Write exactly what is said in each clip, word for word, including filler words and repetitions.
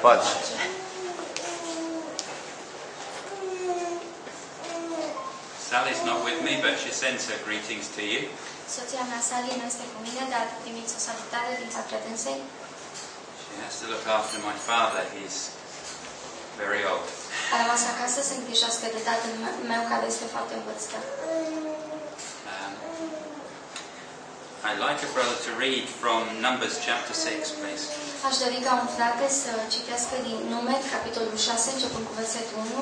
Poți. Sally's not with me, but she sends her greetings to you. Soția mea, Sally, nu este cu mine, dar primiți o salutare din partea dânsei. She has to look after my father. He's very old. A rămas acasă să îngrijească de tatăl meu, care este foarte în vârstă. Um, I'd like a brother to read from Numbers chapter six, please. Aș dori ca un frate să citească din Numeri, capitolul șase, începând cu versetul unu.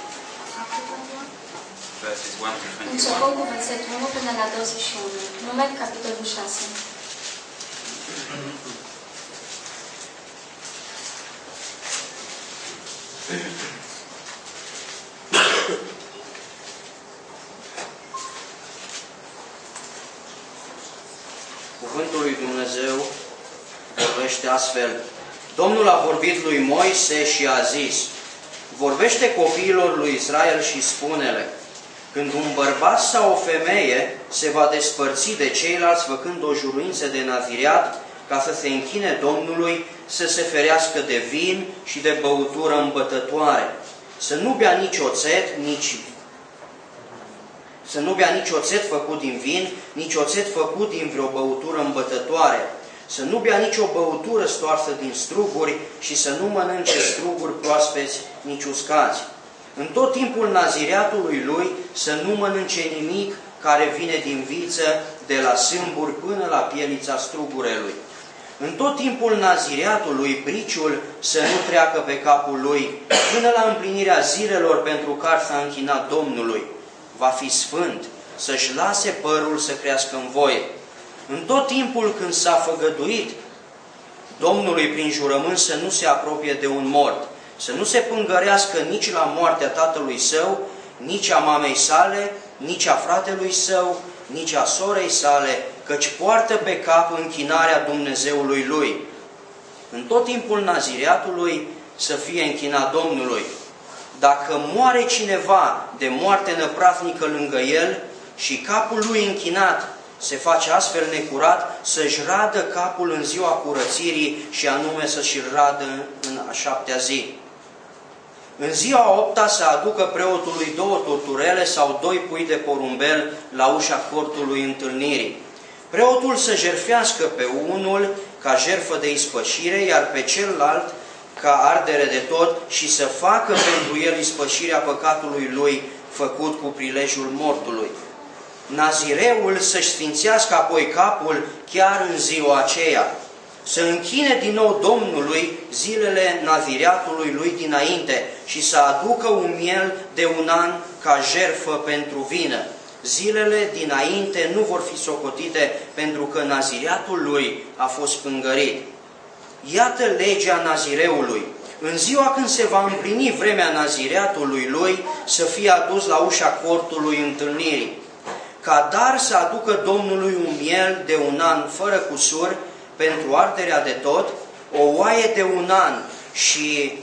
Verses one to twenty-one. Începând cu versetul unu până la douăzeci și unu. Numeri, capitolul șase. Cuvântul lui Dumnezeu vorbește astfel. Domnul a vorbit lui Moise și a zis: vorbește copiilor lui Israel și spune-le: când un bărbat sau o femeie se va despărți de ceilalți făcând o juruință de naziriat ca să se închine Domnului, să se ferească de vin și de băutură îmbătătoare, să nu bea nici oțet, nici să nu bea nici oțet făcut din vin, nici oțet făcut din vreo băutură îmbătătoare, să nu bea nici o băutură stoarsă din struguri și să nu mănânce struguri proaspeți, nici uscați. În tot timpul naziriatului lui să nu mănânce nimic care vine din viță, de la sâmburi până la pielița strugurelui. În tot timpul naziriatului briciul să nu treacă pe capul lui, până la împlinirea zilelor pentru care s-a închinat Domnului. Va fi sfânt, să-și lase părul să crească în voie. În tot timpul când s-a făgăduit Domnului prin jurământ să nu se apropie de un mort, să nu se pângărească nici la moartea tatălui său, nici a mamei sale, nici a fratelui său, nici a sorei sale, căci poartă pe cap închinarea Dumnezeului lui. În tot timpul naziriatului să fie închinat Domnului. Dacă moare cineva de moarte năprasnică lângă el și capul lui închinat se face astfel necurat, să-și radă capul în ziua curățirii și anume să-și radă în a șaptea zi. În ziua a opta să aducă preotului două torturele sau doi pui de porumbel la ușa cortului întâlnirii. Preotul să jertfească pe unul ca jertfă de ispășire, iar pe celălalt ca ardere de tot și să facă pentru el ispășirea păcatului lui făcut cu prilejul mortului. Nazireul să-și sfințească apoi capul chiar în ziua aceea, să închine din nou Domnului zilele naziriatului lui dinainte și să aducă un miel de un an ca jertfă pentru vină. Zilele dinainte nu vor fi socotite pentru că naziriatul lui a fost pângărit. Iată legea nazireului. În ziua când se va împlini vremea naziriatului lui, să fie adus la ușa cortului întâlnirii. Ca dar să aducă Domnului un miel de un an fără cusur pentru arderea de tot, o oaie de un an și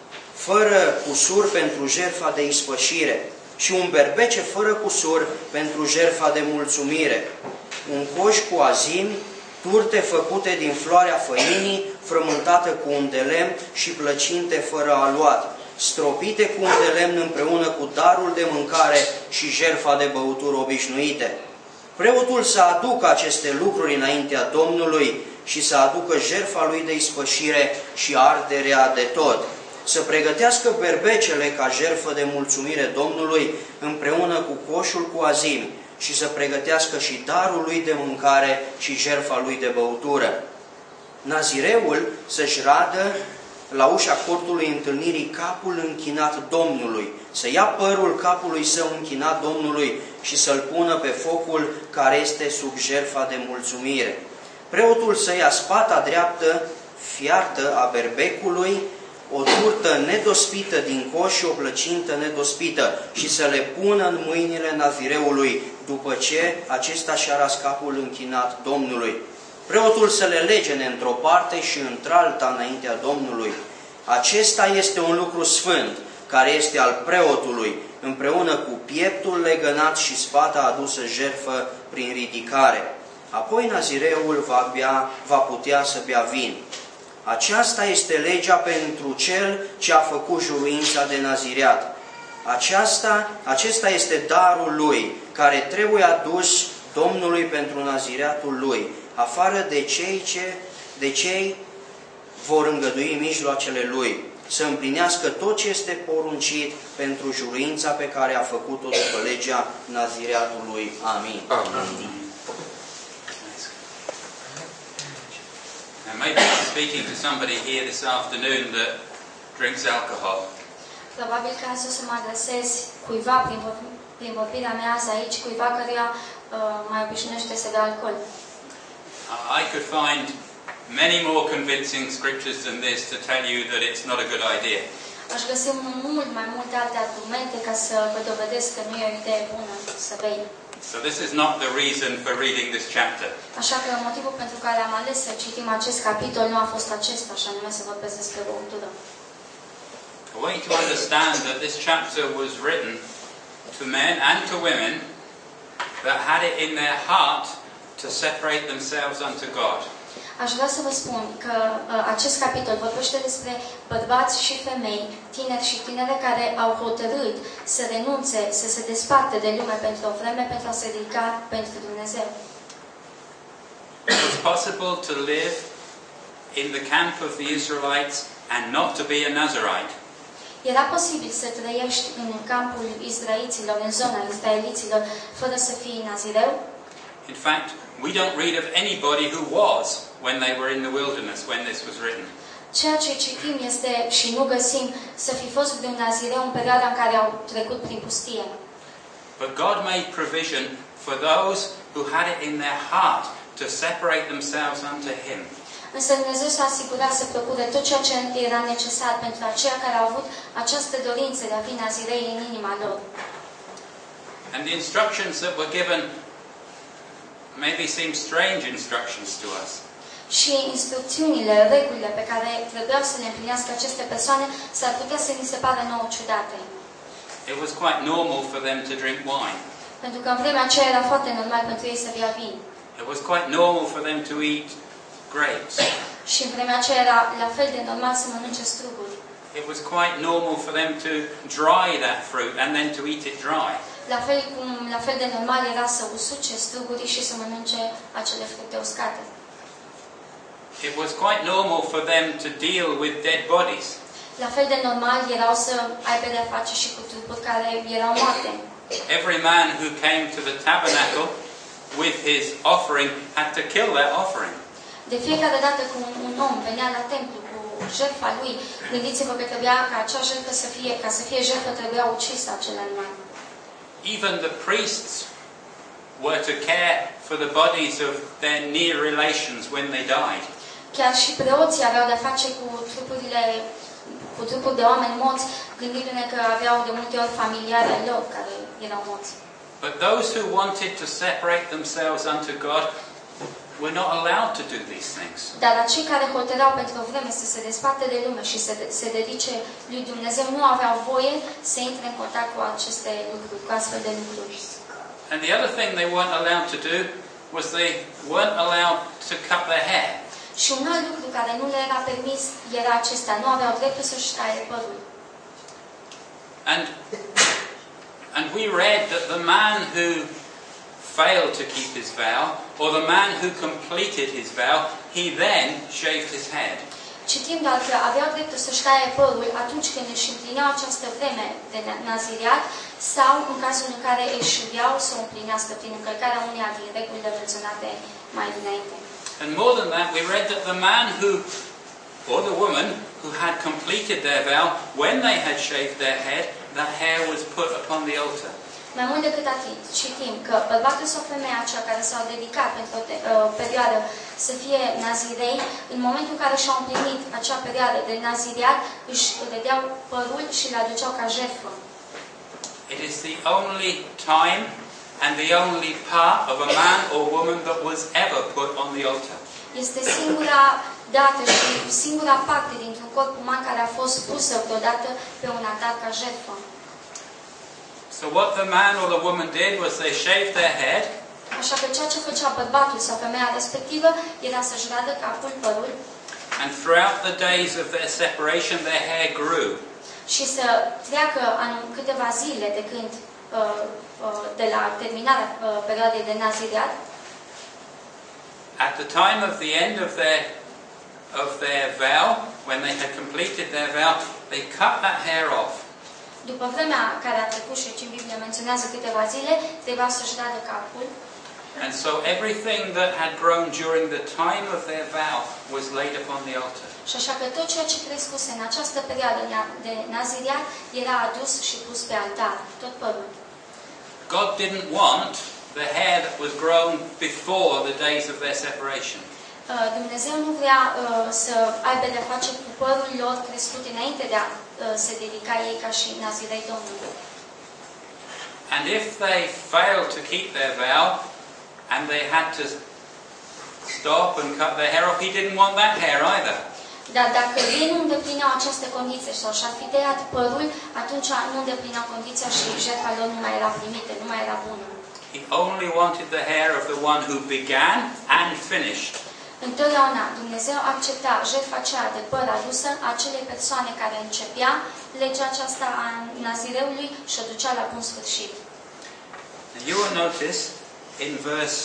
fără cusur pentru jertfa de ispășire și un berbece fără cusur pentru jertfa de mulțumire, un coș cu azimi, turte făcute din floarea făinii, frământată cu un de lemn și plăcinte fără aluat, stropite cu un de lemn împreună cu darul de mâncare și jertfa de băuturi obișnuite. Preotul să aducă aceste lucruri înaintea Domnului și să aducă jertfa lui de ispășire și arderea de tot. Să pregătească berbecele ca jertfă de mulțumire Domnului împreună cu coșul cu azimi și să pregătească și darul lui de mâncare și jertfa lui de băutură. Nazireul să-și radă la ușa cortului întâlnirii capul închinat Domnului, să ia părul capului său închinat Domnului și să-l pună pe focul care este sub jertfa de mulțumire. Preotul să ia spata dreaptă fiartă a berbecului, o turtă nedospită din coș și o plăcintă nedospită și să le pună în mâinile nazireului după ce acesta și-a ras capul închinat Domnului. Preotul să le legene într-o parte și într-alta înaintea Domnului. Acesta este un lucru sfânt, care este al preotului, împreună cu pieptul legănat și spata adusă jertfă prin ridicare. Apoi nazireul va, bea, va putea să bea vin. Aceasta este legea pentru cel ce a făcut juruința de nazireat. Aceasta, acesta este darul lui, care trebuie adus Domnului pentru nazireatul lui, afară de cei ce, de cei vor îngădui mijloacele lui, să împlinească tot ce este poruncit pentru juruința pe care a făcut-o după legea nazireatului. Amin. Amen. And maybe I'm speaking to somebody here this afternoon that drinks alcohol. Probabil că azi o să mă adresez cuiva prin, vorb- prin vorbirea mea azi aici, cuiva căruia uh, mai obișnuiește să bea alcool. I could find many more convincing scriptures than this to tell you that it's not a good idea. Aș găsi mult mai multe alte argumente ca să vă dovedesc că nu e o idee bună să bei. So this is not the reason for reading this chapter. Așa că motivul pentru care am ales să citim acest capitol nu a fost acesta, așa anume să vorbesc despre băutură. I want you to understand that this chapter was written to men and to women that had it in their heart to separate themselves unto God. Aș vrea să vă spun că uh, acest capitol vorbește despre bărbați și femei, tineri și tinere care au hotărât să renunțe, să se despartă de lume pentru o vreme, pentru a se dedica pentru Dumnezeu. It was possible to live in the camp of the Israelites and not to be a Nazirite. Era posibil să trăiești în campul izraeliților, în zona izraeliților, fără să fii nazireu? In fact, we don't read of anybody who was when they were in the wilderness when this was written. Ceea ce citim este și nu găsim să fi fost vreun nazireu în perioada în care au trecut prin pustie. But God made provision for those who had it in their heart to separate themselves unto Him. Însă Dumnezeu s-a asigurat să procure tot ceea ce era necesar pentru aceia care au avut această dorință de a fi nazirei în inima lor. And the instructions that were given maybe seem strange instructions to us. Și instrucțiunile, regulile pe care trebuiau să le împlinească aceste persoane s-ar putea să ni se pară nouă ciudate. It was quite normal for them to drink wine. Pentru că în vremea aceea era foarte normal pentru ei să bea vin. It was quite normal for them to eat grapes. Și în vremea aceea era la fel de normal să mănânce struguri. It was quite normal for them to dry that fruit and then to eat it dry. La fel cum la fel de normal era să usuce strugurii și să mănânce acele fructe uscate. It was quite normal for them to deal with dead bodies. La fel de normal erau să aibă de-a face și cu trupuri care erau moarte. Every man who came to the tabernacle with his offering had to kill that offering. De fiecare dată când un om venea la templu cu jertfa lui, gândiți-vă că trebuia ca acea jertfă să fie, ca să fie jertfă, trebuia ucis acel animal. Even the priests were to care for the bodies of their near relations when they died. Chiar și preoții aveau de-a face cu trupurile, cu trupuri de oameni morți, gândindu-ne că aveau de multe ori familiare ai lor care erau morți. But those who wanted to separate themselves unto God were not allowed to do these things. Dar acei care hotărau pentru o vreme să se despartă de lume și să se dedice lui Dumnezeu nu aveau voie să intre în contact cu aceste lucruri, cu astfel de lucruri. And the other thing they weren't allowed to do was they weren't allowed to cut their hair. Și un alt lucru care nu le era permis era acesta, nu aveau dreptul să-și taie părul. And and we read that the man who failed to keep his vow, or the man who completed his vow, he then shaved his head. Citim doar că aveau dreptul să-și taie părul atunci când își împlineau această vreme de naziriat sau în cazul în care își iau să o împlinească prin încălcarea uneia din regulile menționate mai dinainte. And more than that, we read that the man who, or the woman, who had completed their vow, when they had shaved their head, the hair was put upon the altar. Mai mult decât atât, citim că bărbatul sau femeia aceea care s-au dedicat pentru o uh, perioadă să fie nazirei, în momentul în care și-au împlinit acea perioadă de naziriat, își vedeau părul și le aduceau ca jertfă. It is the only time and the only part of a man or woman that was ever put on the altar. Este singura dată și singura parte dintr-un corp uman care a fost pusă vreodată pe un altar ca jertfă. So what the man or the woman did was they shaved their head. Așa că ceea ce făcea bărbatul sau femeia respectivă era să-și radă capul, părul. and throughout the days of their separation their hair grew. Și să treacă anum, câteva zile de când, uh, uh, de la terminarea uh, perioadei de naziriat, At the time of the end of their of their vow, when they had completed their vow, they cut that hair off. după vremea care a trecut și în Biblie menționează câteva zile, trebuia să-și radă capul. And so everything that had grown during the time of their vow was laid upon the altar. Și așa că tot ceea ce crescuse în această perioadă de naziriat era adus și pus pe altar, tot părul. God didn't want the hair that was grown before the days of their separation. Dumnezeu nu vrea uh, să aibă de face cu părul lor crescut înainte de a uh, se dedica ei ca și nazirei Domnului. And if they failed to keep their vow and they had to stop and cut their hair off, he didn't want that hair either. Dar dacă ei nu îndeplineau această condiție sau și-ar fi tăiat părul, atunci nu îndeplineau condiția și jertfa lor nu mai era primită, nu mai era bună. He only wanted the hair of the one who began and finished. Întotdeauna Dumnezeu accepta jertfa aceea de păr adusă a acelei persoane care începea legea aceasta a nazireului și o ducea la bun sfârșit. You will notice in verse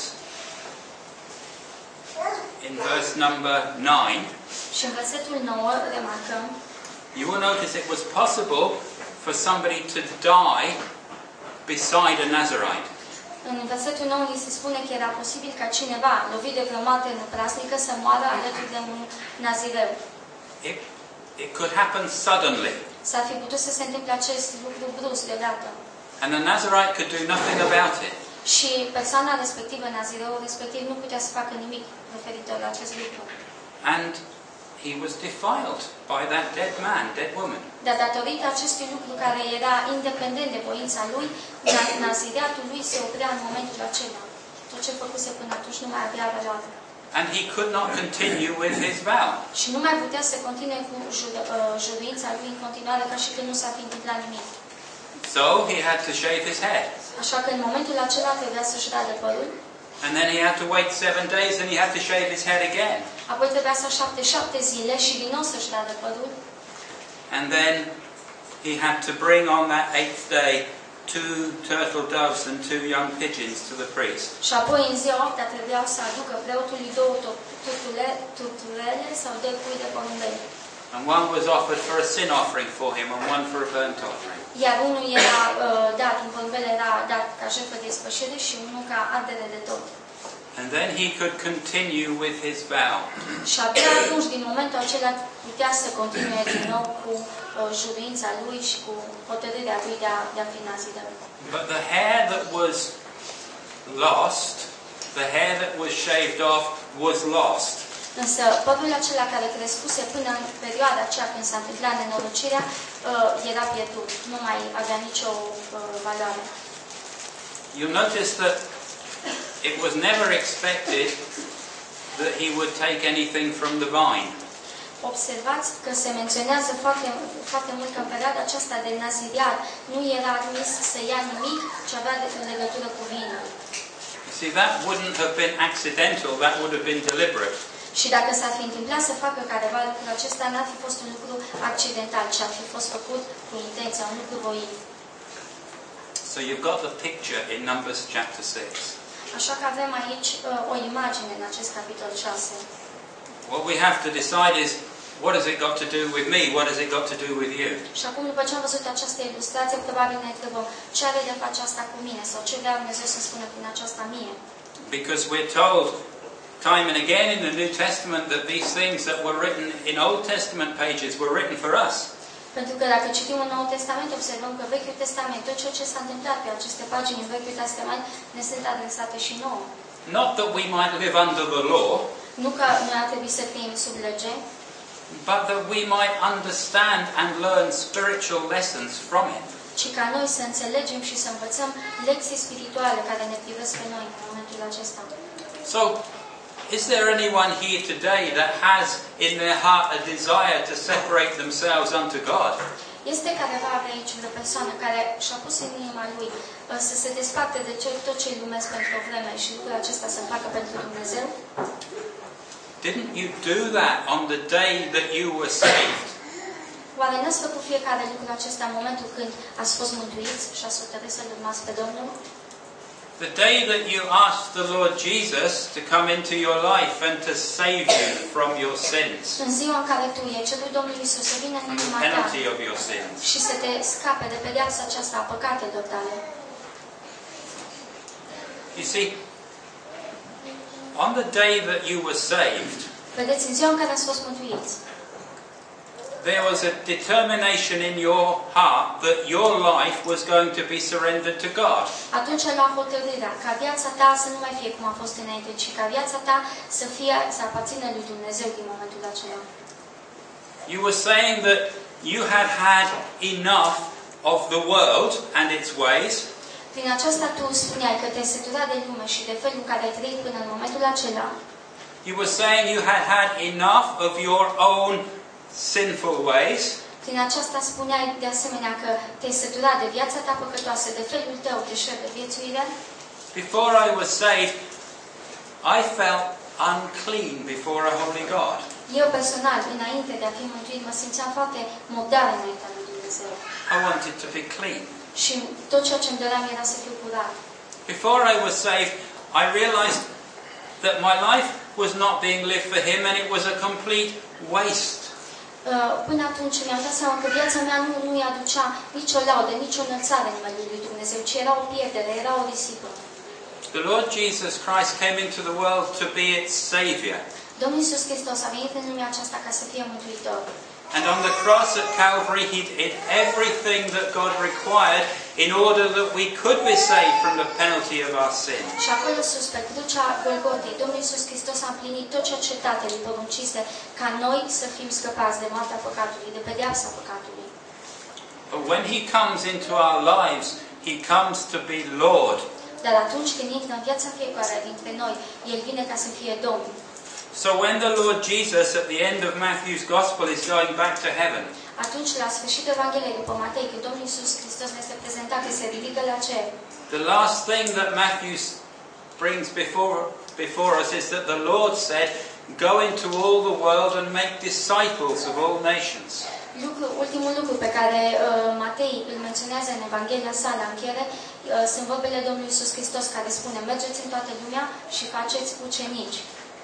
in verse number nine. Și în versetul nouă remarcăm. You will notice it was possible for somebody to die beside a Nazirite. În versetul nouă ni se spune că era posibil ca cineva, lovit de vreo moarte năprasnică, să moară alături de un nazireu. It, it could happen suddenly. S-ar fi putut să se întâmple acest lucru brusc deodată. And the Nazirite could do nothing about it. Și persoana respectivă, nazireul respectiv, nu putea să facă nimic referitor la acest lucru. And he was defiled by that dead man, dead woman. Dar datorită acestui lucru care era independent de voința lui, nazireatul lui se oprea în momentul acela. Tot ce făcuse până atunci nu mai avea valoare. And he could not continue with his vow. Și nu mai putea să continue cu juruința lui în continuare ca și când nu s-a fi întâmplat nimic. So he had to shave his head. Așa că în momentul acela trebuia să-și radă părul. And then he had to wait seven days and he had to shave his head again. Apoi trebuia să aștepte șapte zile și din nou să-și radă părul. And then he had to bring on that eighth day two turtle doves and two young pigeons to the priest. Și apoi în ziua opta trebuiau să aducă preotului două turturele sau doi pui de porumbei. And one was offered for a sin offering for him and one for a burnt offering. Iar unul era uh, dat, un porumbel era dat ca jertfă de ispășire și unul ca ardere de tot. And then he could continue with his vow. Și abia atunci, din momentul acela, putea să continue din nou cu uh, juruința lui și cu hotărârea lui de a, de a fi nazireu. But the hair that was lost, the hair that was shaved off, was lost. Însă părul acela care crescuse până în perioada aceea când s-a întâmplat nenorocirea, uh, era pierdut, nu mai avea nicio uh, valoare. You notice that it was never expected that he would take anything from the vine. Observați că se menționează foarte, foarte mult că în perioada aceasta de naziriat nu era admis să ia nimic ce avea de legătură cu vinul. See, that wouldn't have been accidental, that would have been deliberate. Și dacă s-ar fi întâmplat să facă careva lucrul acesta, n-ar fi fost un lucru accidental, ci ar fi fost făcut cu intenția, un lucru voit. So you've got the picture in Numbers chapter six. Așa că avem aici uh, o imagine în acest capitol șase. What we have to decide is, what has it got to do with me? What has it got to do with you? Și acum, după ce am văzut această ilustrație, probabil ne întrebăm ce are de face asta cu mine sau ce vrea Dumnezeu să spună prin aceasta mie. Because we're told time and again in the New Testament that these things that were written in Old Testament pages were written for us. Pentru că dacă citim în Noul Testament, observăm că Vechiul Testament, tot ceea ce s-a întâmplat pe aceste pagini în Vechiul Testament, ne sunt adresate și nouă. Not that we might live under the law, nu că noi ar trebui să fim sub lege, but that we might understand and learn spiritual lessons from it. Ci ca noi să înțelegem și să învățăm lecții spirituale care ne privesc pe noi în momentul acesta. So, is there anyone here today that has in their heart a desire to separate themselves unto God? Este careva aici vreo persoană care și-a pus în inima lui să se desparte de tot ce-i lumesc pentru o vreme și lucrul acesta să facă pentru Dumnezeu? Didn't you do that on the day that you were saved? Oare n-ați făcut fiecare lucru acesta în momentul când ați fost mântuiți și ați hotărât să-L urmați pe Domnul? The day that you asked the Lord Jesus to come into your life and to save you from your sins, În ziua în care tu i-ai cerut Domnului Iisus să vină în and the inima ta penalty of your sins. și să te scape de pedeapsa aceasta a păcatelor tale. You see, on the day that you were saved, Vedeți, în ziua în care ați fost mântuiți, there was a determination in your heart that your life was going to be surrendered to God. atunci ai luat hotărârea ca viața ta să nu mai fie cum a fost înainte, ci ca viața ta să fie, să aparțină lui Dumnezeu din momentul acela. You were saying that you had had enough of the world and its ways, Prin aceasta tu spuneai că te-ai săturat de lume și de felul în care ai trăit până în momentul acela. you were saying you had had enough of your own sinful ways, Prin aceasta spuneai de asemenea că te-ai săturat de viața ta păcătoasă, de felul tău deșert de viețuire. Before I was saved, I felt unclean before a holy God. Eu personal, înainte de a fi mântuit, mă simțeam foarte murdar înaintea lui Dumnezeu. I wanted to be clean. Și tot ceea ce îmi doream era să fiu curat. Before I was saved, I realized that my life was not being lived for Him and it was a complete waste. Uh, Până atunci mi-am dat seama că viața mea nu, nu-i aducea nicio laudă, nicio înălțare în numele lui Dumnezeu, ci era o pierdere, era o risipă. The Lord Jesus Christ came into the world to be its Saviour. Domnul Iisus Hristos a venit în lumea aceasta ca să fie mântuitor. And on the cross at Calvary, He did everything that God required in order that we could be saved from the penalty of our sin. Și acolo sus, pe crucea Golgotei, Domnul Iisus Hristos a împlinit tot ceea ce Tatăl îi poruncise ca noi să fim scăpați de moartea păcatului, de pedeapsa păcatului. But when He comes into our lives, He comes to be Lord. Dar atunci când intră în viața fiecare dintre noi, El vine ca să fie Domn. So when the Lord Jesus, at the end of Matthew's Gospel, is going back to heaven, Atunci, la sfârșitul Evangheliei după Matei, când Domnul Iisus Hristos ne este prezentat că se ridică la cer, the last thing that Matthew brings before, before us is that the Lord said, "Go into all the world and make disciples of all nations." lucru, ultimul lucru pe care uh, Matei îl menționează în Evanghelia sa la încheiere uh, sunt vorbele Domnului Iisus Hristos care spune: mergeți în toată lumea și faceți ucenici.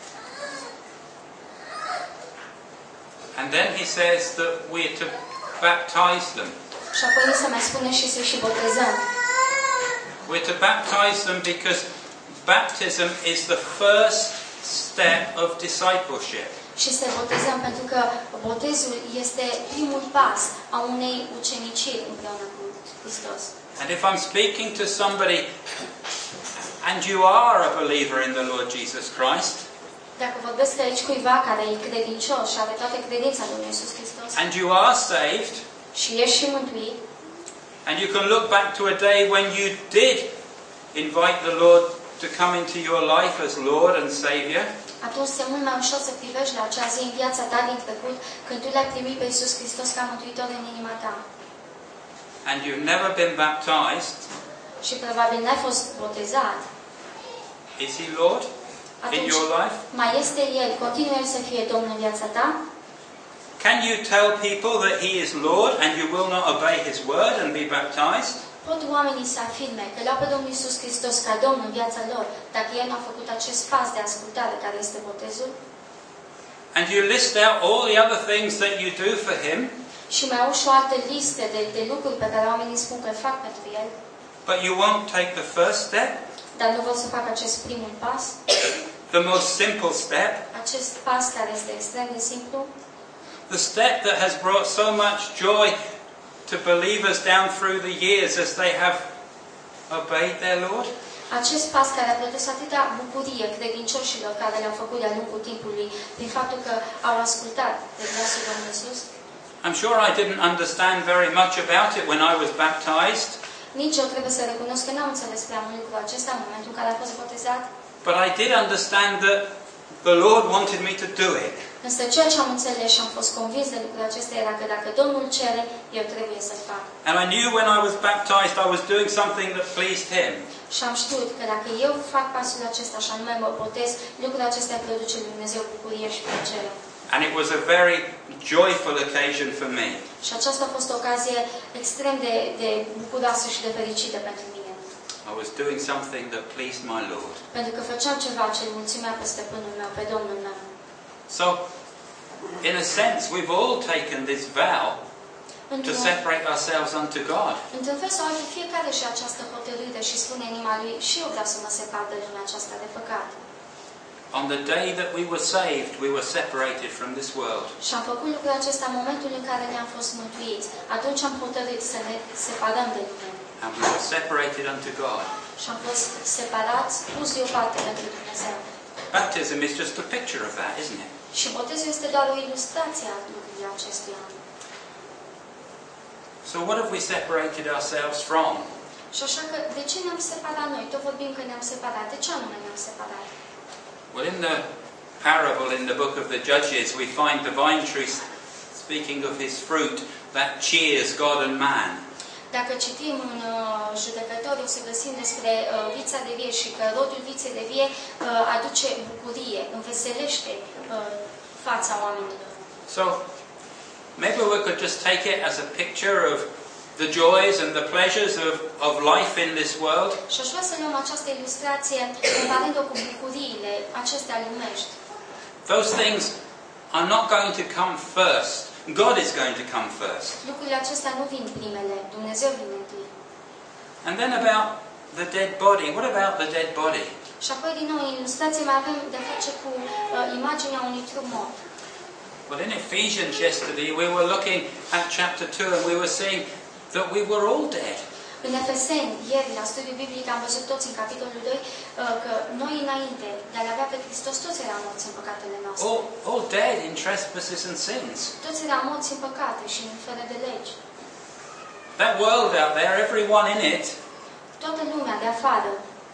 And then he says that we are to baptize them. Și apoi ni se mai spune și să și botezăm. We're to baptize them because baptism is the first step of discipleship. Și să botezăm pentru că botezul este primul pas a unei uceniciri împreună cu Hristos. And if I'm speaking to somebody and you are a believer in the Lord Jesus Christ, Dacă vorbesc aici cuiva care e credincios și are toată credința în Domnul Iisus Hristos and you are saved, și ești și mântuit, and you can look back to a day when you did invite the Lord to come into your life as Lord and Saviour, atunci este mult mai ușor să privești la acea zi în viața ta din trecut, când tu l-ai primit pe Iisus Hristos ca mântuitor în inima ta. and you've never been baptized. Și probabil n-ai fost botezat. Is He Lord in Atunci, your life? mai este El, continuă El să fie Domn în viața ta? Can you tell people that He is Lord and you will not obey His word and be baptized? Pot oamenii să afirme că l-au pe Domnul Iisus Hristos ca Domn în viața lor, dacă El nu a făcut acest pas de ascultare care este botezul? And you list out all the other things that you do for Him, Și mai au și o altă listă de, de lucruri pe care oamenii spun că îl fac pentru El, but you won't take the first step, dar nu vor să facă acest primul pas, the most simple step, acest pas care este extrem de simplu, the step that has brought so much joy to believers down through the years as they have obeyed their Lord. acest pas care a produs atâta bucurie credincioșilor care le-au făcut de-a lungul timpului, prin faptul că au ascultat de glasul Domnului Iisus. I'm sure I didn't understand very much about it when I was baptized, Nici eu trebuie să recunosc că n-am înțeles prea mult lucrul acesta în momentul în care am fost botezat, but I did understand that the Lord wanted me to do it. Însă ceea ce am înțeles și am fost convins de lucrul acesta era că dacă Domnul cere, eu trebuie să fac. And I knew when I was baptized I was doing something that pleased Him. Și am știut că dacă eu fac pasul acesta, și anume mă botez, lucrul acesta îi produce lui Dumnezeu bucurie și plăcere. And it was a very joyful occasion for me. Și aceasta a fost o ocazie extrem de, de bucuroasă și de fericită pentru mine. I was doing something that pleased my Lord. Pentru că făceam ceva ce îl mulțumea pe stăpânul meu, pe Domnul meu. So, in a sense, we've all taken this vow to separate ourselves unto God. Într-un fel sau altul, fiecare și această hotărâre și spune în inima lui, și eu vreau să mă separ de lumea aceasta de păcat. On the day that we were saved, we were separated from this world. Și am făcut lucrul acesta în momentul în care ne-am fost mântuiți. Atunci am hotărât să ne separăm de lume. And we were separated unto God. Și am fost separați, pus deoparte pentru Dumnezeu. Baptism is just a picture of that, isn't it? Și botezul este doar o ilustrație a lucrurilor acestuia. So what have we separated ourselves from? Și așa că, de ce ne-am separat noi? Tot vorbim că ne-am separat. De ce anume ne-am separat? Well, in the parable in the book of the Judges, we find the vine tree speaking of his fruit that cheers God and man. Dacă citim în uh, judecători, o să găsim despre uh, vița de vie și că rodul viței de vie uh, aduce bucurie, înveselește uh, fața oamenilor. So, maybe we could just take it as a picture of the joys and the pleasures of, of life in this world. Și aș vrea să luăm această ilustrație comparând-o cu bucuriile acestea lumești. Those things are not going to come first. God is going to come first. Lucrurile acestea nu vin primele, Dumnezeu vine întâi. And then about the dead body. What about the dead body? Și apoi din nou în ilustrație mai avem de face cu uh, imaginea unui trup mort. Well, in Ephesians yesterday we were looking at chapter two and we were seeing that we were all dead. În Efeseni, ieri, la studiul biblic, am văzut toți în capitolul doi uh, că noi înainte de a-L avea pe Hristos, toți eram morți în păcatele noastre. All, all dead in trespasses and sins. Toți eram morți în păcate și în fără de legi. That world out there, everyone in it, Toată lumea de afară,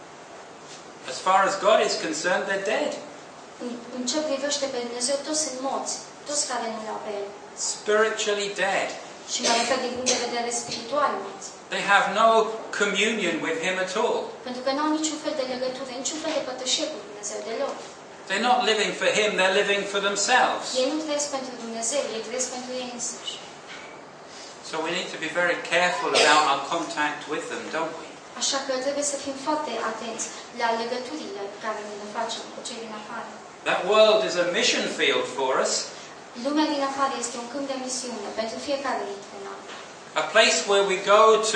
as far as God is concerned, they're dead. în, în ce privește pe Dumnezeu, toți sunt morți, toți care nu l-au pe El. Spiritually dead. Și mă refer din punct de vedere spiritual morți. They have no communion with Him at all. Pentru că nu au niciun fel de legătură, niciun fel de pătășie cu Dumnezeu deloc. They're not living for Him, they're living for themselves. Ei nu trăiesc pentru Dumnezeu, ei trăiesc pentru ei însuși. So we need to be very careful about our contact with them, don't we? Așa că trebuie să fim foarte atenți la legăturile care le facem cu cei din afară. That world is a mission field for us. Lumea din afară este un câmp de misiune pentru fiecare dintre noi. A place where we go to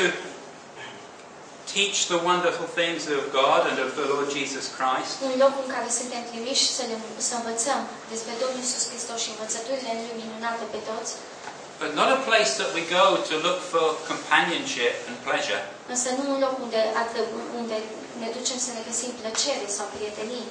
teach the wonderful things of God and of the Lord Jesus Christ. Un loc în care suntem trimiși să, le, să învățăm despre Domnul Iisus Hristos și învățăturile Lui minunate pe toți. But not a place that we go to look for companionship and pleasure. Însă nu un loc unde, unde ne ducem să ne găsim plăcere sau prietenii.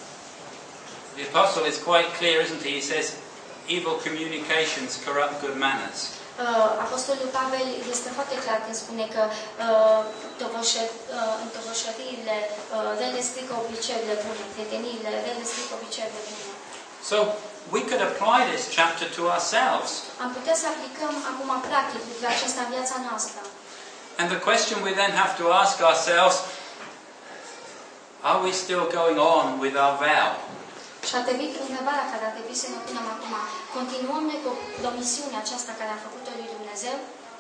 The apostle is quite clear, isn't he? He says, evil communications corrupt good manners. Uh, Apostolul Pavel este foarte clar când spune că uh, tovășă, uh, întovășăriile uh, rele strică obiceiurile bune, prieteniile rele strică obiceiurile bune. So, we could apply this chapter to ourselves. Am putea să aplicăm acum practic lucrul acesta în viața noastră. And the question we then have to ask ourselves, are we still going on with our vow? Și ar trebui, întrebarea care ar trebui să ne punem acum, continuăm noi cu promisiunea aceasta care a făcut-o lui Dumnezeu?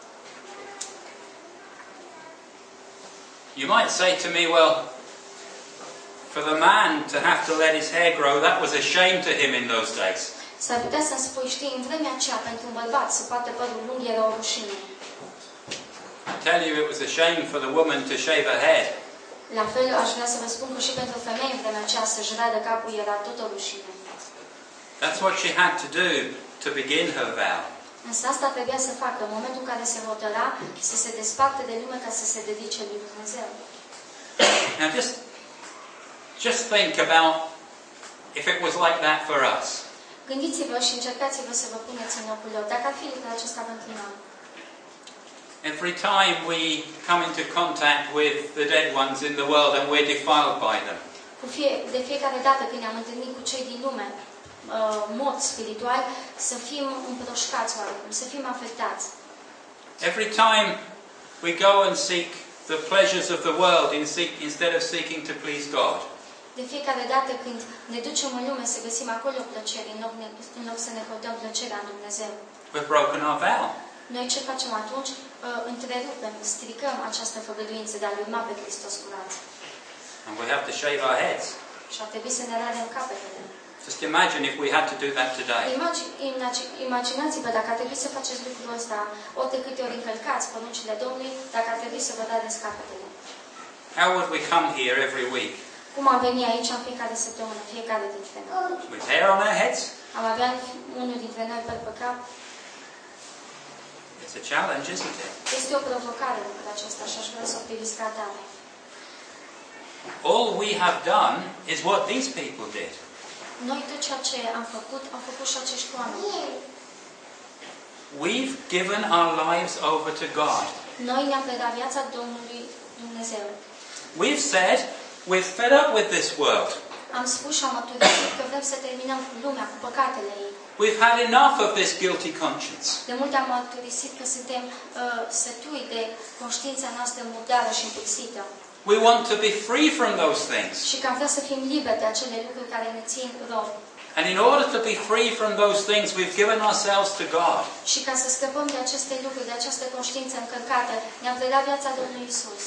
You might say to me, well, for the man to have to let his hair grow, that was a shame to him in those days. S-ar putea să-mi spui, știi, în vremea aceea, pentru un bărbat să poată părul lung era o rușine. I tell you, it was a shame for the woman to shave her head. La fel, aș vrea să vă spun că și pentru femei în vremea aceea să-și radă capul era tot o rușine. That's what she had to do to begin her vow. Însă asta trebuia să facă în momentul în care se hotăra să se desparte de lume ca să se dedice lui Dumnezeu. Now just, just think about if it was like that for us. Gândiți-vă și încercați-vă să vă puneți în locul lor. Dacă ar fi lucrul acesta pentru noi. Every time we come into contact with the dead ones in the world and we're defiled by them. cu fie, de fiecare dată când ne-am întâlnit cu cei din lume, uh, mod spiritual, să fim împroșcați oarecum, să fim afectați. Every time we go and seek the pleasures of the world in seek, instead of seeking to please God. De fiecare dată când ne ducem în lume să găsim acolo plăcere, în loc, în loc să ne căutăm plăcerea în Dumnezeu. We've broken our vow. Noi ce facem atunci? Uh, întrerupem, stricăm această făgăduință de a-L urma pe Hristos curat. And we have to shave our heads. Și ar trebui să ne radem capetele. Just imagine if we had to do that today. Imagi, imaginați-vă dacă ar trebui să faceți lucrul ăsta, ori de câte ori încălcați poruncile Domnului, dacă ar trebui să vă radeți capetele. How would we come here every week? Cum am venit aici în fiecare săptămână, fiecare dintre noi? With hair on our heads? Am avea unul dintre noi păr pe cap? It's a challenge, isn't it? Este o provocare lucrul acesta și aș vrea să o priviți ca atare. All we have done is what these people did. Noi tot ceea ce am făcut, am făcut și acești oameni. We've given our lives over to God. Noi ne-am predat viața Domnului Dumnezeu. We've said we're fed up with this world. Am spus și am mărturisit că vrem să terminăm cu lumea, cu păcatele ei. We've had enough of this guilty conscience. De mult am mărturisit că suntem uh, sătui de conștiința noastră murdară și împulsită. We want to be free from those things. Și că am vrea să fim liberi de acele lucruri care ne țin rob. And in order to be free from those things, we've given ourselves to God. Și ca să scăpăm de aceste lucruri, de această conștiință încălcată, ne-am predat viața Domnului Isus.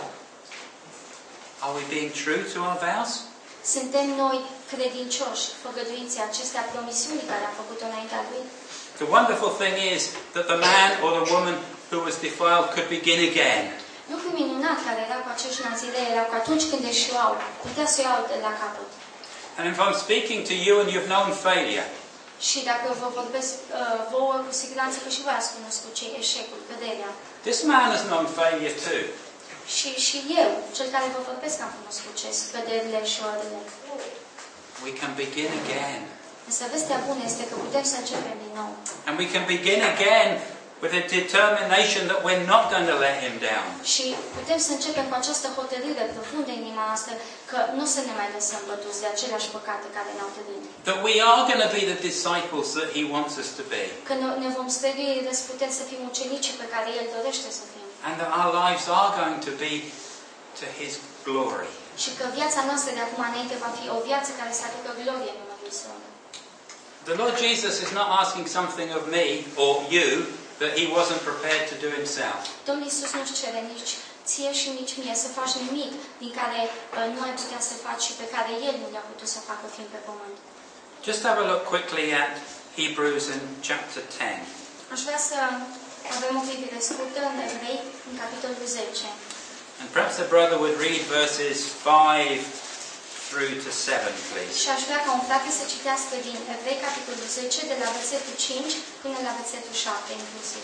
Are we being true to our vows? Suntem noi credincioși făgăduinței acestea, promisiunii care am făcut-o înaintea Lui? The wonderful thing is that the man or the woman who was defiled could begin again. Lucrul minunat care era cu acești nazirei era că atunci când eșuau, putea să o iau de la capăt. And if I'm speaking to you and you've known failure, Și dacă vă vorbesc uh, vouă, cu siguranță că și voi ați cunoscut ce eșecul, căderea. this man has known failure too. Și, și eu, cel care vă vorbesc, am cunoscut ce căderile și oarele. We can begin again. Însă vestea bună este că putem să începem din nou. And we can begin again with a determination that we're not going to let him down. Și putem să începem cu această hotărâre profundă în inima noastră că nu să ne mai lăsăm bătuți de aceleași păcate care ne-au târnit. That we are going to be the disciples that he wants us to be. Că ne vom strădui răsputem să fim ucenicii pe care El dorește să fim. And that our lives are going to be to his glory. Și că viața noastră de acum înainte va fi o viață care să aducă glorie numele Său. The Lord Jesus is not asking something of me or you that he wasn't prepared to do himself. Domnul Iisus nu-ți cere nici ție și nici mie să faci nimic din care uh, nu ai putea să faci și pe care El nu le-a putut să facă fiind pe pământ. Just have a look quickly at Hebrews in chapter ten. Aș vrea să avem o privire scurtă în Evrei, în capitolul zece. And perhaps the brother would read verses five through to seven, please. Și aș vrea ca un frate să citească din Evrei, capitolul zece, de la versetul cinci până la versetul șapte, inclusiv.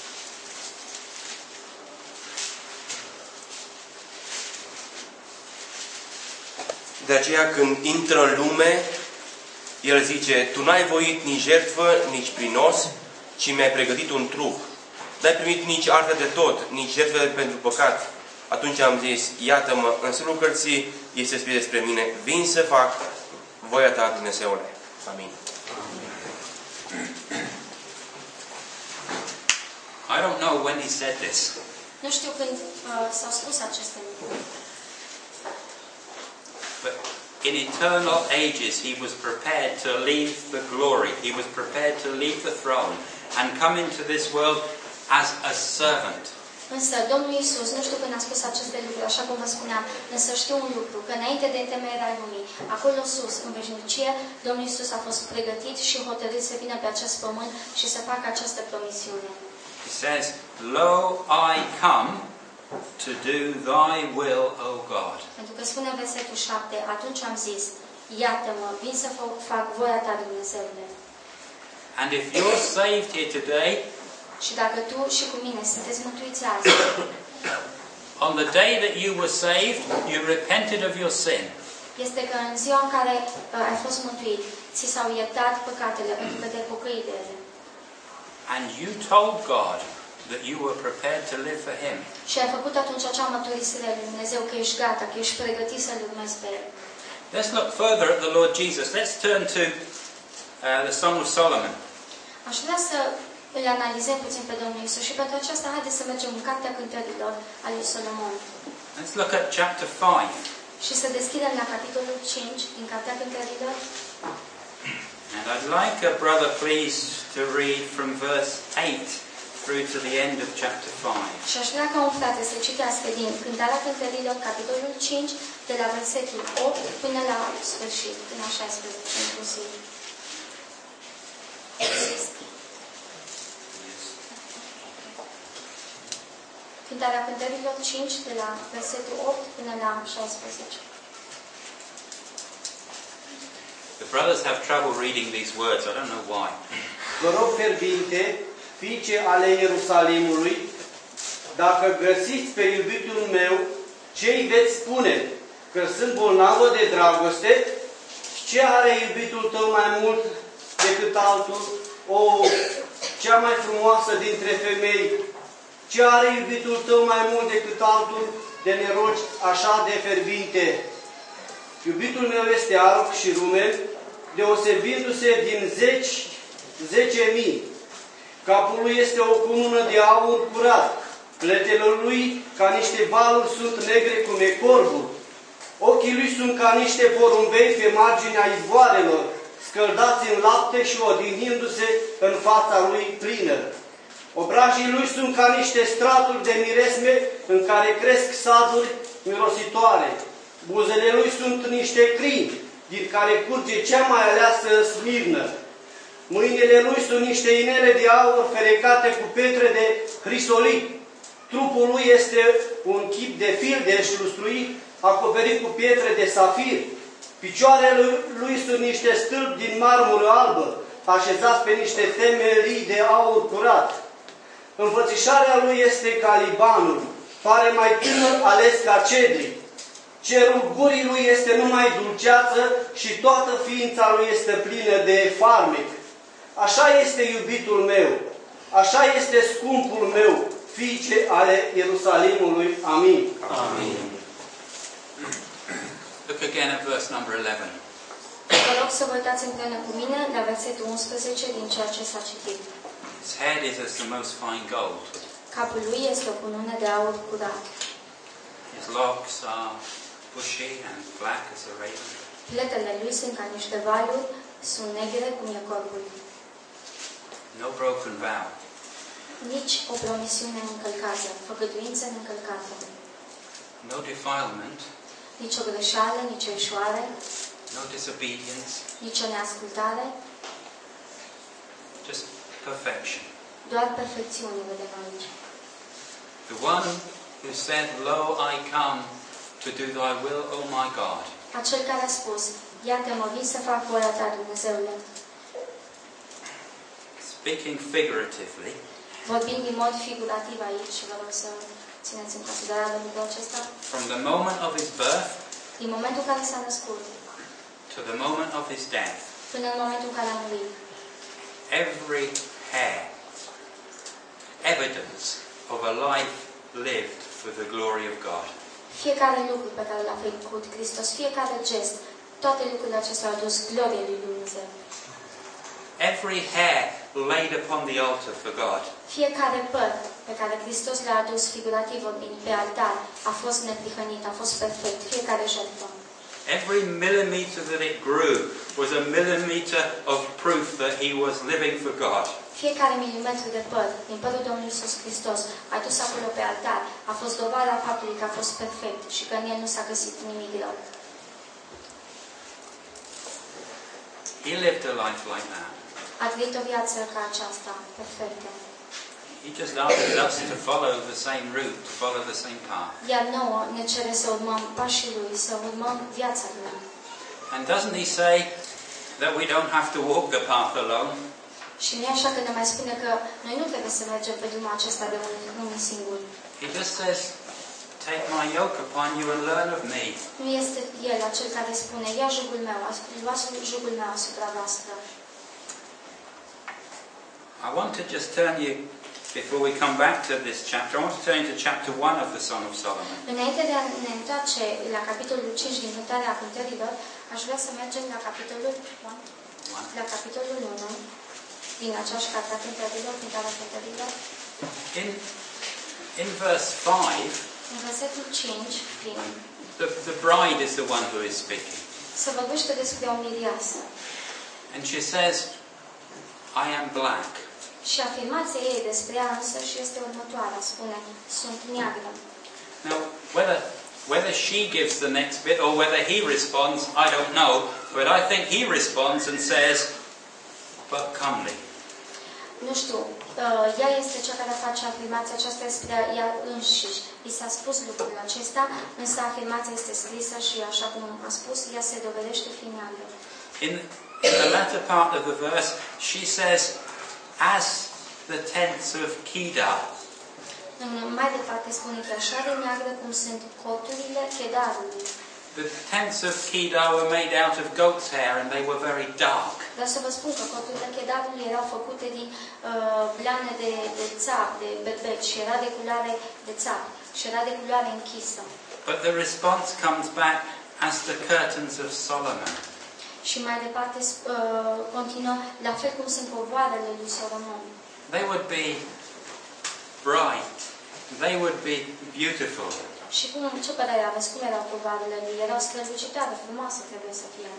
De aceea când intră în lume, el zice, tu n-ai voit nici jertfă, nici prinos, ci mi-ai pregătit un trup. N-ai primit nici artă de tot, nici jertfă pentru păcat. Atunci am zis, iată-mă, în sânul cărții este scris despre mine, vin să fac voia ta, Dumnezeule. Amin. I don't know when he said this. Nu știu când uh, s-au spus aceste lucruri. But in eternal ages he was prepared to leave the glory. He was prepared to leave the throne and come into this world as a servant. Însă Domnul Iisus, nu știu când a spus aceste lucruri, așa cum vă spuneam, însă știu un lucru, că înainte de întemeierea lumii, acolo sus, în veșnicie, Domnul Iisus a fost pregătit și hotărât să vină pe acest pământ și să facă această promisiune. He says, Lo, I come to do thy will, O God. Pentru că spune versetul șapte, atunci am zis, iată-mă, vin să fac voia ta, Dumnezeule. And if you're saved here today, și dacă tu și cu mine sunteți mântuiți azi, on the day that you were saved, you repented of your sin. Este că în ziua în care uh, ai fost mântuit, ți s-au iertat păcatele pentru că te-ai pocăit de ele. And you told God that you were prepared to live for him. Și ai făcut atunci acea mărturisire lui Dumnezeu că ești gata, că ești pregătit să-L urmezi pe El. Let's look further at the Lord Jesus. Let's turn to uh, the Song of Solomon. Aș vrea să îl analizăm puțin pe Domnul Iisus și pentru aceasta haideți să mergem în Cartea Cântărilor al lui Solomon. Let's look at chapter five. Și să deschidem la capitolul cinci din Cartea Cântărilor. And I'd like a brother please to read from verse eight through to the end of chapter five. Și aș vrea ca un frate să citească din Cântarea Cântărilor, capitolul cinci, de la versetul opt până la sfârșit, până la șaisprezece inclusiv. Cântarea Cântărilor cinci, de la versetul opt până la șaisprezece. The brothers have trouble reading these words. I don't know why. Vă rog fierbinte, fiice ale Ierusalimului, dacă găsiți pe iubitul meu, ce-i veți spune? Că sunt bolnavă de dragoste? Ce are iubitul tău mai mult decât altul? O, cea mai frumoasă dintre femei. Ce are iubitul tău mai mult decât altul de ne rogi așa de fierbinte? Iubitul meu este alb și rumen, deosebindu-se din zeci, zece mii. Capul lui este o cunună de aur curat. Pletele lui, ca niște valuri, sunt negre cum e corbul. Ochii lui sunt ca niște porumbei pe marginea izvoarelor, scăldați în lapte și odihnindu-se în fața lui plină. Obrajii lui sunt ca niște straturi de miresme în care cresc saduri mirositoare. Buzele lui sunt niște crini, din care curge cea mai aleasă smirnă. Mâinile lui sunt niște inele de aur ferecate cu pietre de hrisolit. Trupul lui este un chip de fildeș lustruit, acoperit cu pietre de safir. Picioarele lui sunt niște stâlpi din marmură albă, așezați pe niște temelii de aur curat. Înfățișarea lui este ca Libanul, pare mai tânăr ales ca cedri. Cerul gurii lui este numai dulceață și toată ființa lui este plină de farmec. Așa este iubitul meu, așa este scumpul meu, fiice ale Ierusalimului. Amin. Amin. Look again at verse number eleven. Vă rog să vă uitați împreună cu mine la versetul unsprezece din ceea ce s-a citit. His head is as the most fine gold. Capul lui este o cunună de aur curat. His locks are bushy and black as a raven. Pletele lui sunt ca niște valuri, sunt negre cum e corbul. No broken vow. Nici o promisiune încălcată, făgăduință încălcată. No defilement. Nici o greșeală, nici o eșoare, No disobedience. nici o neascultare, Just perfection. doar perfecțiune vedem aici. The one who said, Lo, I come to do thy will, O my God. Acel care a spus, iată mă vin să fac voia ta, Dumnezeule. Speaking figuratively, Vorbind din mod figurativ aici, și vă rog să țineți în considerare lucrul acesta, from the moment of his birth din momentul în care s-a născut, to the moment of his death, până în momentul în care a murit, every hair, evidence of a life lived for the glory of God. fiecare lucru pe care l-a făcut Hristos, fiecare gest, toate lucrurile acestea au dus glorie lui Dumnezeu. Every hair laid upon the altar for God. Fiecare păr pe care Hristos l-a adus figurativ pe altar a fost neprihănit, a fost perfect, fiecare jertfă. Every millimeter that it grew was a millimeter of proof that he was living for God. Fiecare milimetru de păr din părul Domnului Iisus Hristos adus acolo pe altar a fost dovada faptului că a fost perfect și că în el nu s-a găsit nimic rău. He lived a life like that. A trăit o viață ca aceasta, perfectă. He just asks us to follow the same route, to follow the same path. Iar nouă ne cere să urmăm pașii lui, să urmăm viața lui. And doesn't he say that we don't have to walk the path alone? Și nu e așa că ne mai spune că noi nu trebuie să mergem pe drumul acesta de unul singur. He just says, take my yoke upon you and learn of me. Nu este el acel care spune, ia jugul meu, luați jugul meu asupra voastră. I want to just turn you before we come back to this chapter, I want to turn to chapter one of the Song of Solomon. Înainte de a ne întoarce la capitolul cinci din Cântarea Cântărilor, aș vrea să mergem la capitolul unu, la capitolul unu din aceeași carte a Cântărilor, Cântarea Cântărilor. In in verse five, în versetul cinci, din the, the bride is the one who is speaking. se vorbește despre o mireasă. And she says, I am black. Și afirmația ei despre ea însăși este următoarea, spune, sunt neagră. Now, whether whether she gives the next bit or whether he responds, I don't know, but I think he responds and says, but comely. Nu știu, ea este cea care face afirmația aceasta despre ea înșiși. I s-a spus lucrul acesta, însă afirmația este scrisă și, așa cum a spus, ea se dovedește fiind neagră. In, in the latter part of the verse, she says, as the tents of Kedar. Mai departe spune că așa de neagră cum sunt coturile Chedarului. The tents of Kedar were made out of goat's hair and they were very dark. Dar să vă spun că coturile Chedarului erau făcute din uh, blane de, de țap, de berbec, și era de culoare de țap, și era de culoare închisă. But the response comes back as the curtains of Solomon. Și mai departe uh, continuă, la fel cum sunt covoarele lui Solomon. They would be bright. They would be beautiful. Și cum, ce părere aveți? Cum erau covoarele lui? Erau strălucitoare, frumoase trebuie să fie.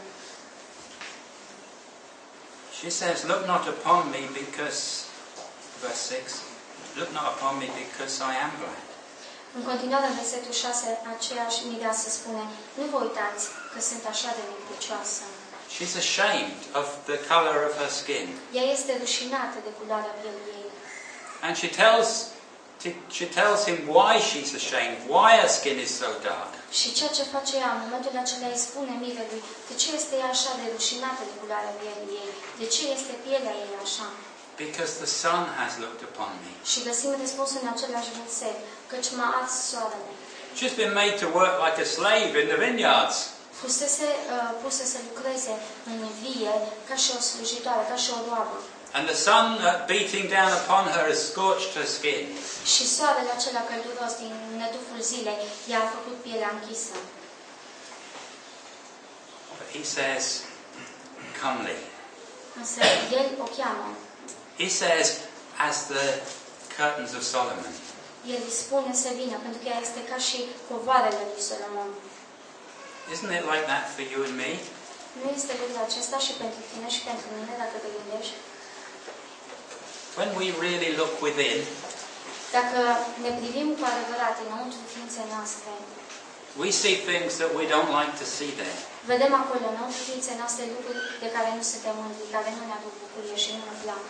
She says, look not upon me because, verse six, look not upon me because I am black. În continuare, în versetul șase, aceeași mireasă spune, nu vă uitați că sunt așa de negricioasă. She's ashamed of the color of her skin. Ea este rușinată de culoarea pielii ei. And she tells, she tells him why she's ashamed, why her skin is so dark. Și ceea ce face ea în momentul acela îi spune mirelui de ce este ea așa de rușinată de culoarea pielii ei, de ce este pielea ei așa. Because the sun has looked upon me. Și găsim răspunsul în același verset, căci m-a ars soarele. She's been made to work like a slave in the vineyards. Fusese uh, pusă să lucreze în vie ca și o slujitoare, ca și o roabă. And the sun uh, beating down upon her has scorched her skin. Și soarele acela călduros din năduful zilei i-a făcut pielea închisă. But he says, comely. Însă el o cheamă. He says, as the curtains of Solomon. El îi spune să vină, pentru că ea este ca și covoarele lui Solomon. Isn't it like that for you and me? Nu este lucrul acesta și pentru tine și pentru mine, dacă te gândești? When we really look within, Dacă ne privim cu adevărat înăuntru ființei noastre, we see things that we don't like to see there. vedem acolo înăuntru ființei noastre lucruri de care nu suntem mândri, care nu ne aduc bucurie și nu ne plac.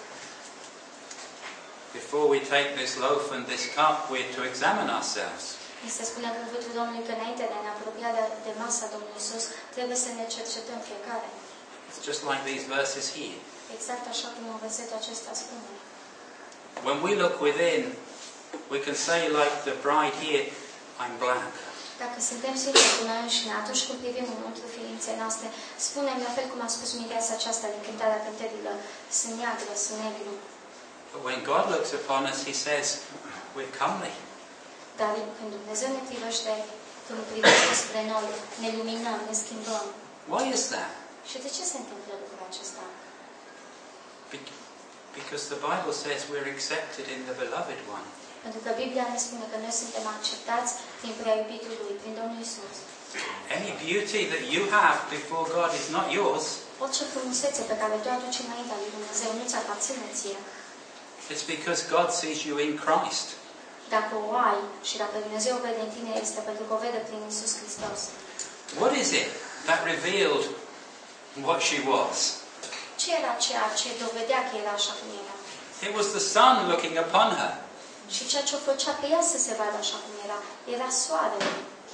Before we take this loaf and this cup, we're to examine ourselves. Este spune cuvântul Domnului că înainte de a ne apropia de, de masa Domnului Iisus, trebuie să ne cercetăm fiecare. It's just like these verses here. Exact așa cum în versetul acesta spune. When we look within, we can say like the bride here, I'm black. Dacă suntem sinceri cu noi înșine, atunci când privim înăuntru ființei noastre, spunem la fel cum a spus mireasa aceasta din Cântarea Cântărilor, sunt neagră, sunt negru. But when God looks upon us, He says, we're comely. Dar când Dumnezeu ne privește, când privește spre noi, ne luminăm, ne schimbăm. Why is that? Și de ce se întâmplă lucrul acesta? Be- because the Bible says we're accepted in the beloved one. Pentru că Biblia ne spune că noi suntem acceptați prin prea iubitul Lui, prin Domnul Iisus. Any beauty that you have before God is not yours. Orice frumusețe pe care tu aduci înaintea lui Dumnezeu nu-ți aparține ție. It's because God sees you in Christ. Dacă o ai și dacă Dumnezeu o vede în tine, este pentru că o vede prin Iisus Hristos. What is it that revealed what she was? Ce era ceea ce dovedea că era așa cum era? It was the sun looking upon her. Și ceea ce o făcea pe ea să se vadă așa cum era, era soarele.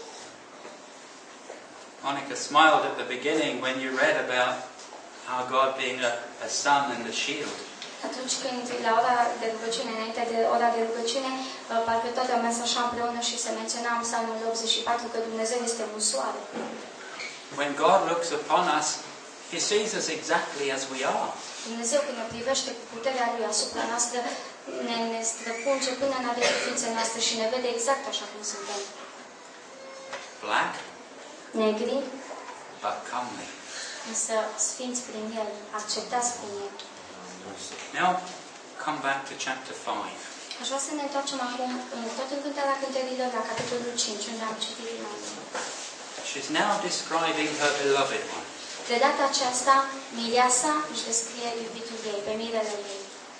Monica smiled at the beginning when you read about our God being a, a sun and a shield. Atunci când la ora de rugăciune, înainte de ora de rugăciune, parcă toate au mers așa împreună și se menționa în Psalmul optzeci și patru că Dumnezeu este un soare. When God looks upon us, He sees us exactly as we are. Dumnezeu când ne privește cu puterea Lui asupra noastră, ne, ne străpunge până în adâncul ființei noastre și ne vede exact așa cum suntem. Black, Negri, but comely. însă sfinți prin El, acceptați prin El. Now, come back to chapter five. Aș vrea să ne întoarcem acum, în tot în Cântarea Cântărilor, la capitolul cinci, unde am citit înainte. She's now describing her beloved one. De data aceasta, Mireasa își descrie iubitul ei, pe mirele ei.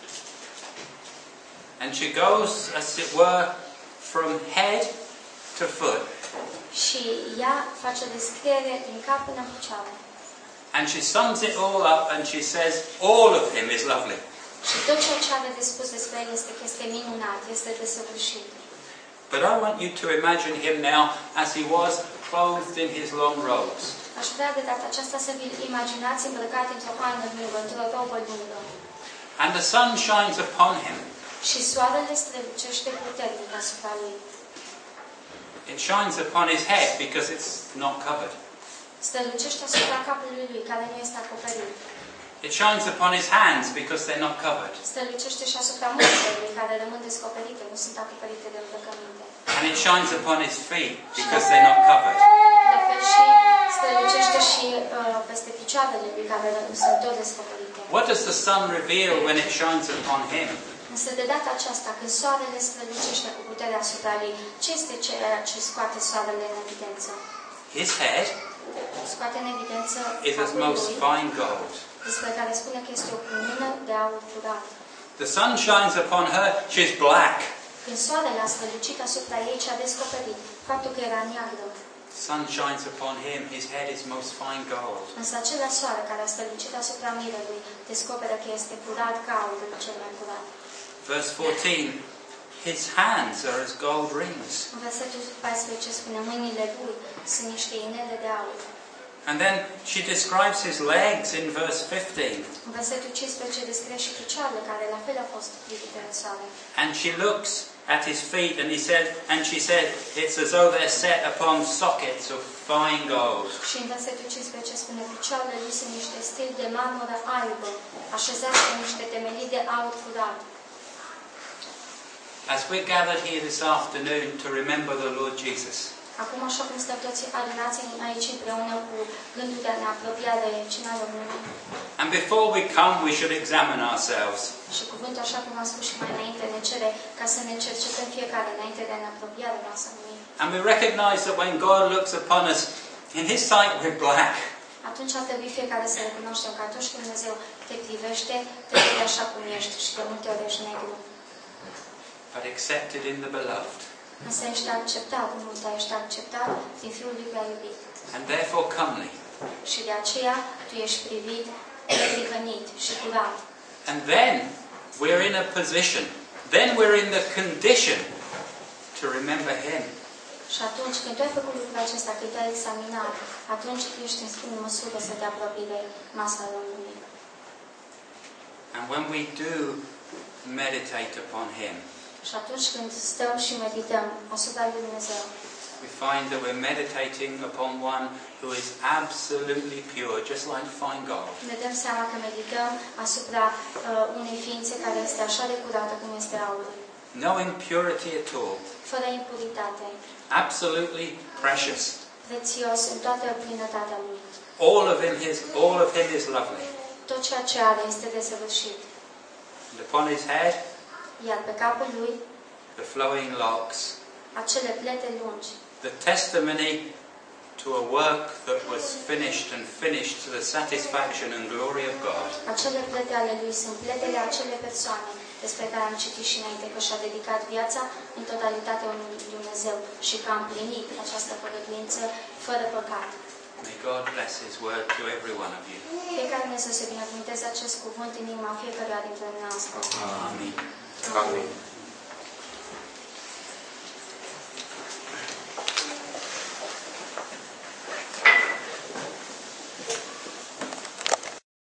And she goes, as it were, from head to foot. Și ea face o descriere din cap până în picioare. And she sums it all up and she says, all of him is lovely. Și tot ceea ce are de spus despre el este că este minunat, este desăvârșit. But I want you to imagine him now as he was, clothed in his long robes. Aș vrea de data aceasta să vi imaginați îmbrăcat într-o haină lungă, într-o robă lungă. And the sun shines upon him. Și soarele strălucește puternic asupra lui. It shines upon his head because it's not covered. Strălucește asupra capului lui, care nu este acoperit. It shines upon his hands because they're not covered. Strălucește și asupra mâinilor lui, care rămân descoperite, nu sunt acoperite de îmbrăcăminte. And it shines upon his feet because they're not covered. La fel și strălucește și uh, peste picioarele lui, care sunt tot descoperite. What does the sun reveal when it shines upon him? Însă de data aceasta, când soarele strălucește cu puterea asupra lui, ce este ceea ce scoate soarele în evidență? His head Scoate în evidență is as capul most lui, fine gold. despre care spune că este o cunună de aur curat. The sun shines upon her, she's black. Când soarele a strălucit asupra ei, ce a descoperit faptul că era neagră. The sun shines upon him, his head is most fine gold. Însă acela soare care a strălucit asupra mirelui descoperă că este curat ca aurul cel mai curat. Verse fourteen, his hands are as gold rings. În versetul paisprezece spune, mâinile lui sunt niște inele de aur. And then she describes his legs in verse fifteen. În versetul cincisprezece descrie și picioarele care la fel au fost privite în soare. And she looks at his feet and he said, and she said, it's as though they're set upon sockets of fine gold. Și în versetul cincisprezece spune, picioarele lui sunt niște stili de marmură albă, așezați pe niște temelii de aur curat. As we're gathered here this afternoon to remember the Lord Jesus, Acum, așa cum stăm toți adunați aici împreună cu gândul de a ne apropia de cina Domnului. and before we come, we should examine ourselves. Și cuvântul, așa cum am spus și mai înainte, ne cere ca să ne cercetăm fiecare înainte de a ne apropia de masa Lui. And we recognize that when God looks upon us, in His sight we're black. Atunci ar trebui fiecare să recunoaștem că atunci când Dumnezeu te privește, te vede așa cum ești și de multe ori ești negru. But accepted in the beloved. Însă ești acceptat, nu te ești acceptat din Fiul lui prea iubit. And therefore comely. Și de aceea tu ești privit, neprihănit și curat. And then we're in a position, then we're in the condition to remember Him. Și atunci când tu ai făcut lucrul acesta, când te-ai examinat, atunci ești în măsură să te apropii de masa Domnului. And when we do meditate upon Him, Și atunci când stăm și medităm asupra lui Dumnezeu, we find that we're meditating upon one who is absolutely pure, just like fine gold. ne dăm seama că medităm asupra uh, unei ființe care este așa de curată cum este aurul, No impurity at all. fără impuritate, Absolutely precious. prețios în toată plinătatea lui. All of him is, all of him is lovely. Tot ceea ce are este desăvârșit. And upon his head, Iar pe capul lui, the flowing locks, acele plete lungi, the testimony to a work that was finished and finished to the satisfaction and glory of God. acele plete ale lui sunt pletele acele persoane despre care am citit și înainte, că și-a dedicat viața în totalitate unui Dumnezeu și că a împlinit această făgăduință fără păcat. May God bless His word to every one of you. Fiecare Dumnezeu să binecuvânteze acest cuvânt în inima fiecăruia dintre noastre. Amen. Amin.